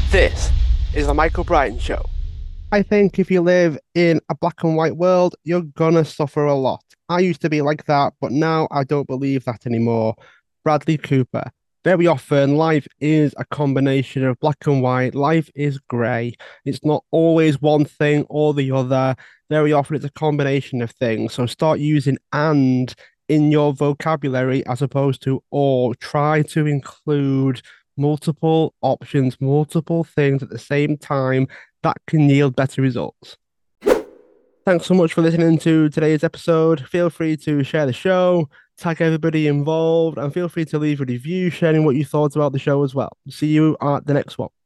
This is the Michael Brighton Show. I think if you live in a black and white world, you're gonna suffer a lot. I used to be like that, but now I don't believe that anymore. Bradley Cooper. Very often, life is a combination of black and white. Life is grey. It's not always one thing or the other. Very often, it's a combination of things. So start using and in your vocabulary as opposed to or. Try to include multiple options, multiple things at the same time that can yield better results. Thanks so much for listening to today's episode. Feel free to share the show, tag everybody involved, and feel free to leave a review sharing what you thought about the show as well. See you at the next one.